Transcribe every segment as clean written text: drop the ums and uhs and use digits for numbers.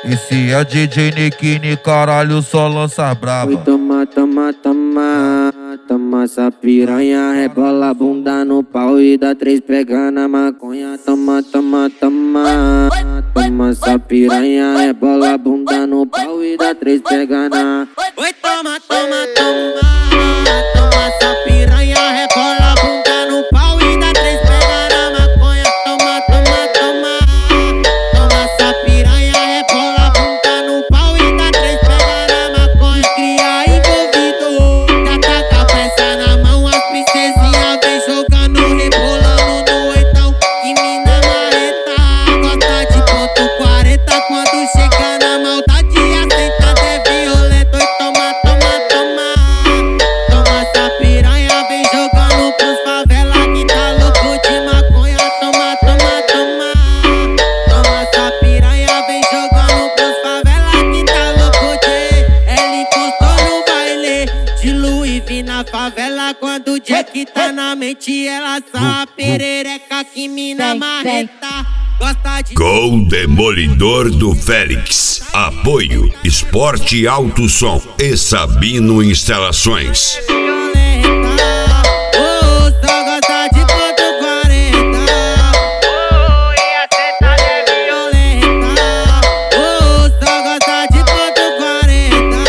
E se é DJ Nikini, caralho, só lança braba. Oi, toma, toma, toma. Toma essa piranha, rebola a bunda no pau e dá três pega na maconha. Toma, toma, toma. Toma essa piranha, rebola a bunda no pau e dá três pega na. Oi, toma, toma, toma. Toma essa piranha, rebola a bunda no pau e dá três pega na maconha. Toma, toma, toma. Toma essa piranha, rebola a bunda no pau e dá três pega na maconha. Cria envolvido, já tá com a peça na mão. As princesinhas vem jogando, rebolando no oitão. Que mina marreta, gosta de ponto 40. Quando chega na maldade, a sentada é violenta. Oi, toma, toma, toma. Toma essa piranha, vem jogando pros favela que tá louco de maconha. Toma, toma, toma. Toma essa piranha, vem jogando pros favela que tá louco de. Ela encostou no baile de Louis V na favela. Quando o Jack tá na mente, ela sabe perereca, que mina marreta. Gosta de Com Demolidor do Félix. Apoio Esporte Alto Som e Sabino Instalações. violenta. Oh, só gosta de ponto 40. Oh, e a sentada é violenta. Oh, só gosta de ponto 40.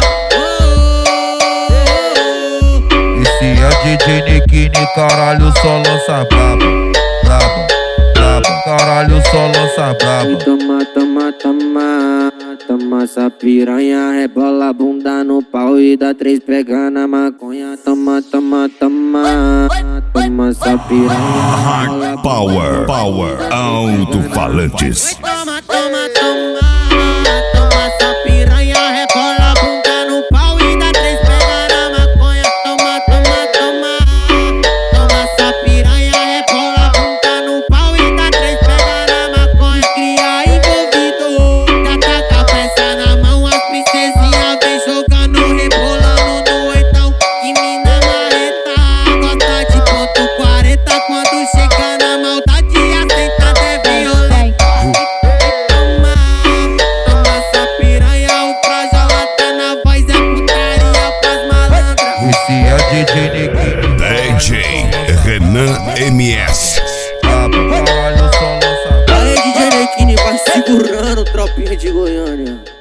Oh. E se é DJ Nikini, caralho, só lança braba. Braba, braba, caralho, só lança Oi, braba. toma, toma, toma. Toma essa piranha, rebola a bunda no pau e dá três pega na maconha. Toma, toma, toma. Toma essa piranha, rebola a bunda Power, Power, Alto-Falantes. Toma, toma, toma. Toma essa piranha, rebola a bunda no pau e dá três pega na maconha. Toma, toma, toma. Toma essa piranha, rebola a bunda no pau e dá três pega na maconha. Cria envolvido, já tá com a peça na mão. As princesinhas vem jogando, rebolando no oitão. Que mina marreta, gosta de ponto 40. Quando chega na maldade, a sentada é violenta. Toma, toma essa piranha, o Frajola tá na voz, é putaria pras malandras. E se é DJ Nikini, DJ Renan MS. braba, caralho, só lança braba. Aí, DJ Nekini vai segurando, tropinha de Goiânia.